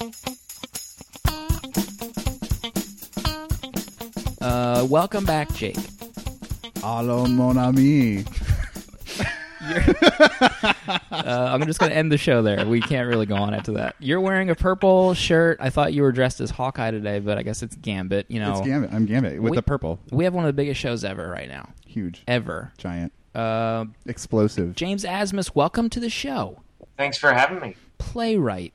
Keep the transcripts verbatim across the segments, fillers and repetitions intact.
Uh, welcome back, Jake. Allo, mon ami. uh, I'm just going to end the show there. We can't really go on after that. You're wearing a purple shirt. I thought you were dressed as Hawkeye today, but I guess it's Gambit. You know, It's Gambit. I'm Gambit with we, the purple. We have one of the biggest shows ever right now. Huge. Ever. Giant. Uh, Explosive. James Asmus, welcome to the show. Thanks for having me. Playwright.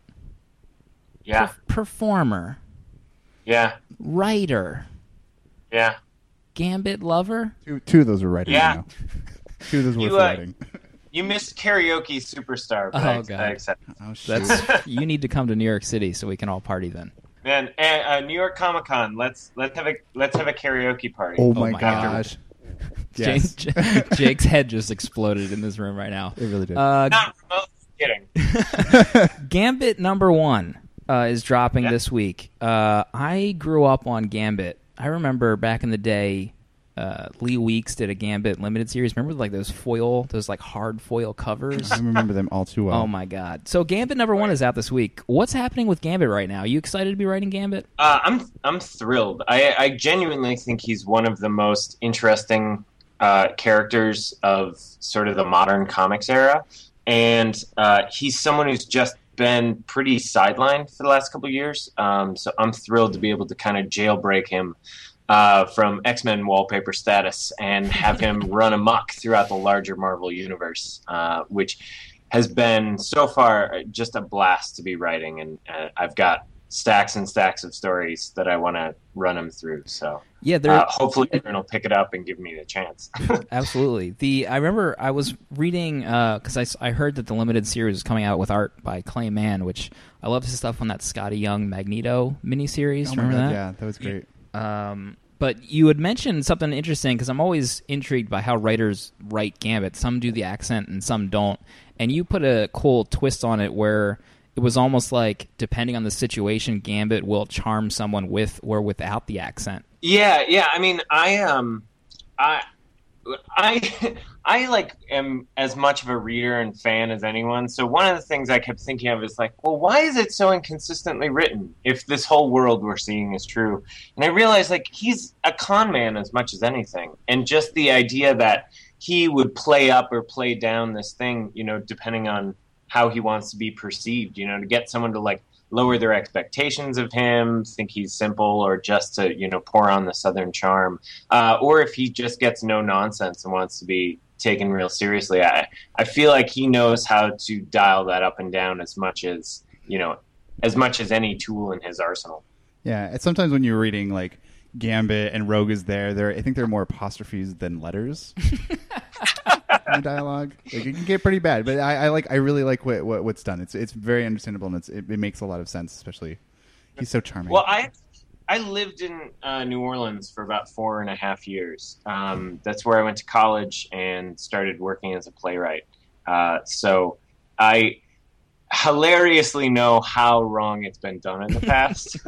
Yeah. Per- performer. Yeah. Writer. Yeah. Gambit lover. Two, two of those were writing. Yeah. Now. Two of those were You, for uh, writing. You missed karaoke superstar, but Oh, I, God. I accept. Oh, shoot. That's you need to come to New York City so we can all party then. Man, and, uh, New York Comic Con. Let's let's have a let's have a karaoke party. Oh, my my gosh. Yes. James, Jake's head just exploded in this room right now. It really did. Uh, Not remote. Kidding. Gambit number one uh, is dropping Yeah. this week. Uh, I grew up on Gambit. I remember back in the day, uh, Lee Weeks did a Gambit limited series. Remember like those foil, those like hard foil covers? I remember them all too well. Oh my god! So Gambit number one is out this week. What's happening with Gambit right now? Are you excited to be writing Gambit? Uh, I'm I'm thrilled. I, I genuinely think he's one of the most interesting uh, characters of sort of the modern comics era, and uh, he's someone who's just been pretty sidelined for the last couple of years. Um, so I'm thrilled to be able to kind of jailbreak him uh, from X-Men wallpaper status and have him run amok throughout the larger Marvel universe, uh, which has been so far just a blast to be writing. And uh, I've got stacks and stacks of stories that I want to run him through. So Yeah, there. uh, hopefully everyone will pick it up and give me the chance. Absolutely. The I remember I was reading because I, s- I heard that the limited series was coming out with art by Clay Mann, which I love his stuff on that Scotty Young Magneto miniseries. Oh my Remember God, that? yeah, that was great. Um, but you had mentioned something interesting because I'm always intrigued by how writers write Gambit. Some do the accent and some don't. And you put a cool twist on it where it was almost like, depending on the situation, Gambit will charm someone with or without the accent. Yeah, yeah. I mean, I um, I, I, I like am as much of a reader and fan as anyone. So one of the things I kept thinking of is like, well, why is it so inconsistently written if this whole world we're seeing is true? And I realized like he's a con man as much as anything, and just the idea that he would play up or play down this thing, you know, depending on how he wants to be perceived, you know, to get someone to like lower their expectations of him, think he's simple, or just to, you know, pour on the Southern charm, uh, or if he just gets no nonsense and wants to be taken real seriously. I, I feel like he knows how to dial that up and down as much as, you know, as much as any tool in his arsenal. Yeah, and sometimes when you're reading like Gambit and Rogue is there, there I think there are more apostrophes than letters in the dialogue. Like, it can get pretty bad, but I, I like I really like what, what what's done. It's it's very understandable and it's, it, it makes a lot of sense. Especially, he's so charming. Well, I I lived in uh, New Orleans for about four and a half years. Um, that's where I went to college and started working as a playwright. Uh, so I hilariously know how wrong it's been done in the past.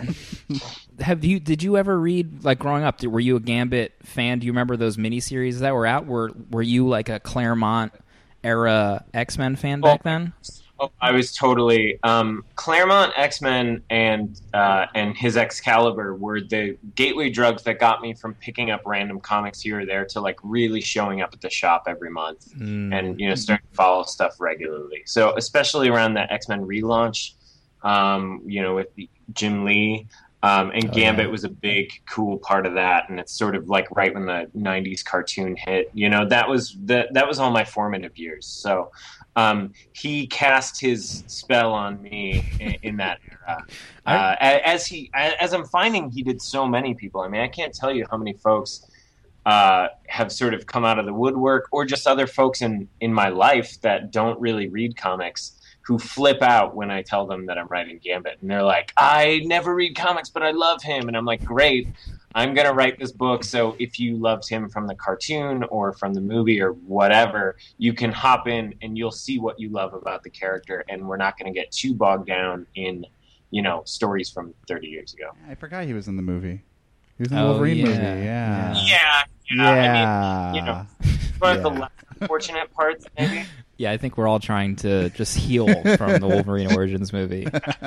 Have you? Did you ever read, like growing up? Were you a Gambit fan? Do you remember those miniseries that were out? Were Were you like a Claremont era X-Men fan back Oh. then? Oh, I was totally um, Claremont, X-Men, and uh, and his Excalibur were the gateway drugs that got me from picking up random comics here or there to like really showing up at the shop every month Mm. and you know starting to follow stuff regularly. So especially around the X-Men relaunch, um, you know, with the, Jim Lee. Um, and Oh, Gambit yeah. was a big, cool part of that, and it's sort of like right when the nineties cartoon hit. You know, that was the, that was all my formative years. So um, he cast his spell on me in, in that era. Uh, as he, as I'm finding, he did so many people. I mean, I can't tell you how many folks uh, have sort of come out of the woodwork, or just other folks in in my life that don't really read comics, who flip out when I tell them that I'm writing Gambit. And they're like, I never read comics, but I love him. And I'm like, great, I'm going to write this book. So if you loved him from the cartoon or from the movie or whatever, you can hop in and you'll see what you love about the character. And we're not going to get too bogged down in, you know, stories from thirty years ago. I forgot he was in the movie. He was in the Oh, Wolverine yeah. movie. Yeah. Yeah. Yeah. Yeah. I mean, you know, one of the Yeah. less unfortunate parts, maybe. Yeah, I think we're all trying to just heal from the Wolverine Origins movie.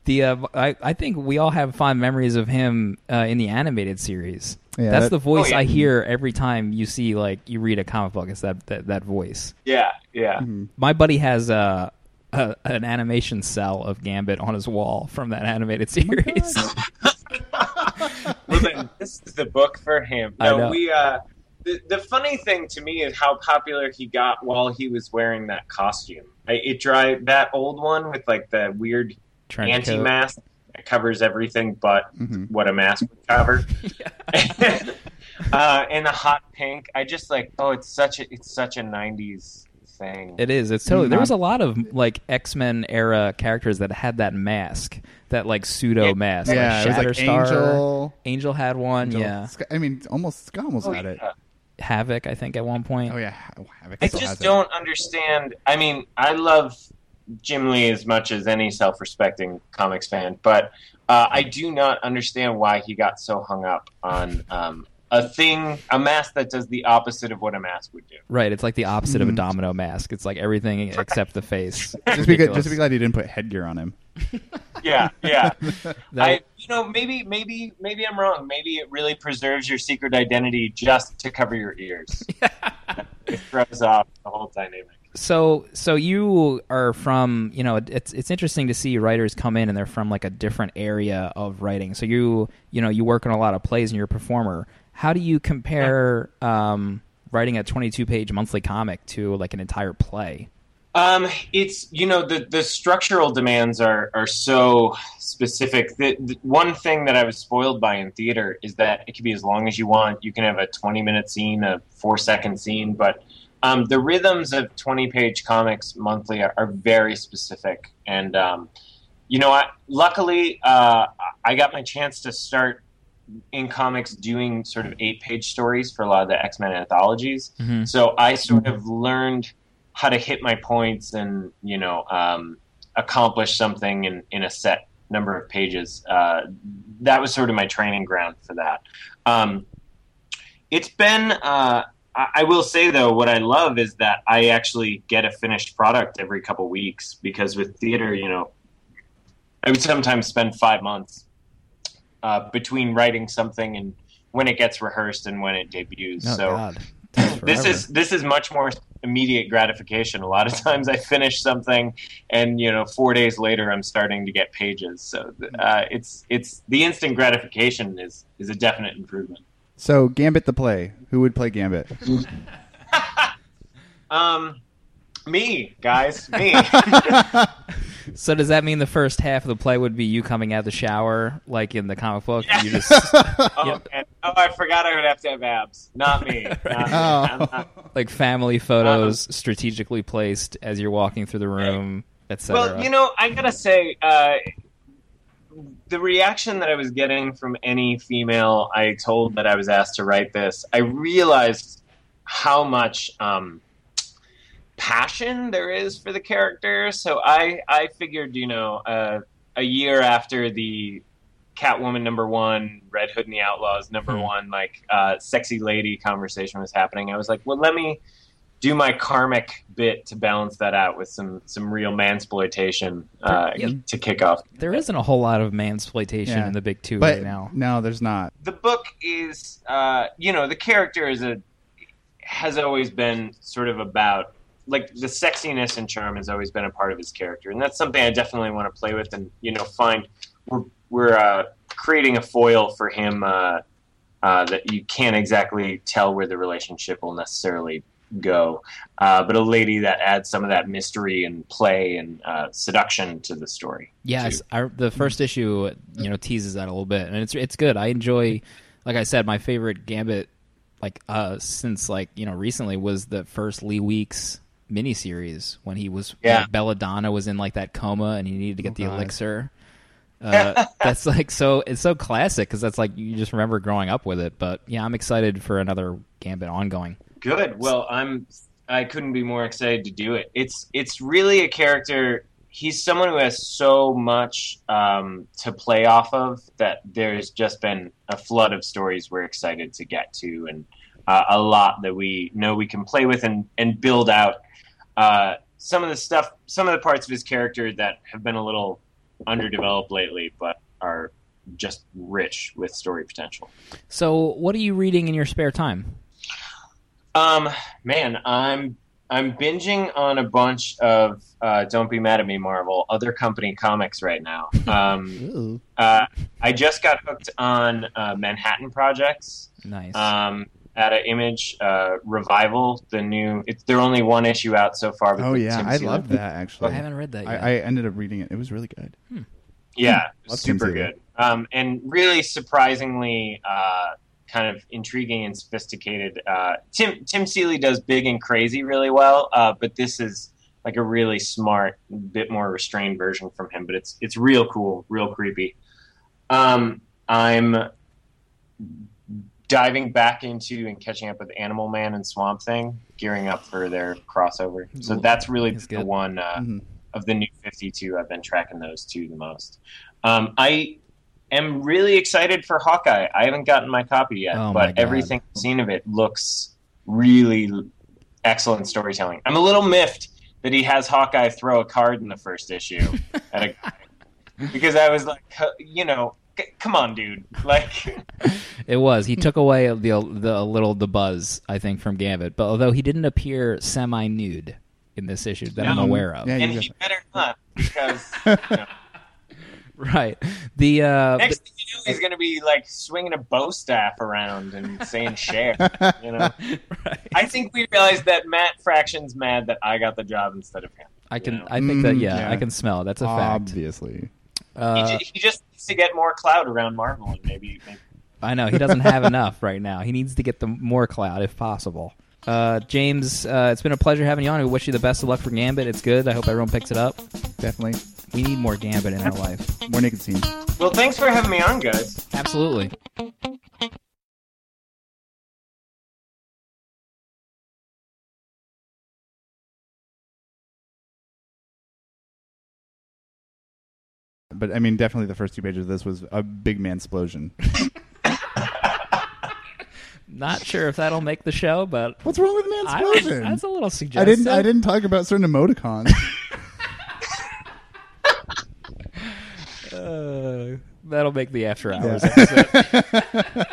The uh, I, I think we all have fond memories of him uh, in the animated series. Yeah, That's that- the voice Oh, yeah. I hear every time you see like you read a comic book. It's that that, that voice. Yeah, yeah. My buddy has a, a an animation cell of Gambit on his wall from that animated series. Well, then this is the book for him. I No, know. we. Uh, the the funny thing to me is how popular he got while he was wearing that costume. I, it dry that old one with like the weird Trench coat. anti-mask that covers everything but Mhm. what a mask would cover. uh, and the hot pink. I just like. Oh, it's such a it's such a nineties thing. It is. It's totally. There was a lot of like X-Men era characters that had that mask, that like pseudo Yeah. mask. Yeah, it was like Shatterstar. Angel. Angel had one. Angel- Yeah. Sky- I mean, almost Scott almost Oh, had it. yeah. Havoc, I think, at one point. Oh yeah, oh, Havoc I still just has it. don't understand. I mean, I love Jim Lee as much as any self-respecting comics fan, but uh, I do not understand why he got so hung up on um, a thing, a mask that does the opposite of what a mask would do. Right. It's like the opposite of a Mhm. domino mask. It's like everything except the face. Just be, good, just be glad you didn't put headgear on him. Yeah, yeah. That- I, you know, maybe, maybe, maybe I'm wrong. Maybe it really preserves your secret identity just to cover your ears. It throws off the whole dynamic. So, so you are from, you know, it's it's interesting to see writers come in and they're from like a different area of writing. So you, you know, you work on a lot of plays and you're a performer. How do you compare um, writing a twenty-two page monthly comic to like an entire play? Um, it's you know the the structural demands are are so specific. The, the one thing that I was spoiled by in theater is that it can be as long as you want. You can have a twenty minute scene, a four second scene, but um, the rhythms of twenty page comics monthly are, are very specific. And um, you know, I, luckily uh, I got my chance to start in comics doing sort of eight page stories for a lot of the X-Men anthologies. Mhm. So I sort of learned how to hit my points and, you know, um, accomplish something in, in a set number of pages. Uh, that was sort of my training ground for that. Um, it's been, uh, I, I will say though, what I love is that I actually get a finished product every couple weeks, because with theater, you know, I would sometimes spend five months uh, between writing something and when it gets rehearsed and when it debuts. Oh, so God. Takes this forever. is this is much more immediate gratification. A lot of times I finish something and, you know, four days later I'm starting to get pages. So uh, it's it's the instant gratification is is a definite improvement. So Gambit the play. Who would play Gambit? Um, me, guys, me. So does that mean the first half of the play would be you coming out of the shower, like in the comic book? Yeah. You just Oh, and, oh, I forgot I would have to have abs. Not me. Not me. I'm Oh. not- like family photos strategically placed as you're walking through the room, et cetera. Well, you know, I gotta say, uh, the reaction that I was getting from any female I told that I was asked to write this, I realized how much um, passion there is for the character. So I, I figured, you know, uh, a year after the Catwoman number one, Red Hood and the Outlaws number Hmm. one, like uh, sexy lady conversation was happening. I was like, well, let me do my karmic bit to balance that out with some some real mansploitation uh, Yeah. to kick off. there isn't a whole lot of mansploitation Yeah. in the big two But right now. no, there's not. The book is, uh, you know, the character is a has always been sort of about, like, the sexiness and charm has always been a part of his character, and that's something I definitely want to play with and, you know, find. We're we're uh, creating a foil for him uh, uh, that you can't exactly tell where the relationship will necessarily go, uh, but a lady that adds some of that mystery and play and uh, seduction to the story. Yes, I, the first issue, you know, teases that a little bit, and it's it's good. I enjoy, like I said, my favorite Gambit, like uh, since like you know recently was the first Lee Weeks miniseries when he was Yeah. like, Belladonna was in like that coma and he needed to get Oh, the God. elixir. Uh, that's like so it's so classic because that's like you just remember growing up with it. But yeah, I'm excited for another Gambit ongoing. Good. Well, I'm. I couldn't be more excited to do it. It's it's really a character. He's someone who has so much um, to play off of that there's just been a flood of stories we're excited to get to, and uh, a lot that we know we can play with and and build out. Uh, some of the stuff, some of the parts of his character that have been a little underdeveloped lately, but are just rich with story potential. So, what are you reading in your spare time? Um, man, I'm I'm binging on a bunch of uh, Don't Be Mad at Me, Marvel, other company comics right now. Um, uh, I just got hooked on uh, Manhattan Projects. Nice. Um, at an Image uh, Revival, the new. It's they're only one issue out so far. Oh yeah, Tim I Seeley. love that actually. I haven't read that yet. I, I ended up reading it. It was really good. Hmm. Yeah, Love Tim super Seeley. good. Um, and really surprisingly uh, kind of intriguing and sophisticated. Uh, Tim Tim Seeley does big and crazy really well, uh, but this is like a really smart, bit more restrained version from him. But it's it's real cool, real creepy. Um, I'm diving back into and catching up with Animal Man and Swamp Thing, gearing up for their crossover. So that's really That's the good. one uh, Mhm. of the new fifty-two. I've been tracking those two the most. Um, I am really excited for Hawkeye. I haven't gotten my copy yet, Oh my but God. everything I've seen of it looks really excellent storytelling. I'm a little miffed that he has Hawkeye throw a card in the first issue at a guy, because I was like, you know, c- come on, dude. Like, It was. He took away the the little the buzz, I think, from Gambit. But although he didn't appear semi nude in this issue that I'm No. aware of. Yeah, and you he got- better not, because you know, Right. The uh, next thing you know, he's going to be like swinging a bow staff around and saying "share." You know, right. I think we realized that Matt Fraction's mad that I got the job instead of him. I can. you know? I think that. Mm, Yeah, yeah. I can smell it. That's a fact. Obviously. Uh, he, ju- he just needs to get more clout around Marvel, and maybe, maybe I know he doesn't have enough right now. He needs to get the more clout if possible. Uh, James, uh, it's been a pleasure having you on. We wish you the best of luck for Gambit. It's good. I hope everyone picks it up. Definitely. We need more Gambit in our life. More naked scenes. Well, thanks for having me on, guys. Absolutely. But I mean, definitely the first two pages of this was a big mansplosion. Not sure if that'll make the show, but What's wrong with I, mansplosion? that's a little I suggestive. didn't. I didn't talk about certain emoticons. Uh, that'll make the after hours Yeah. episode.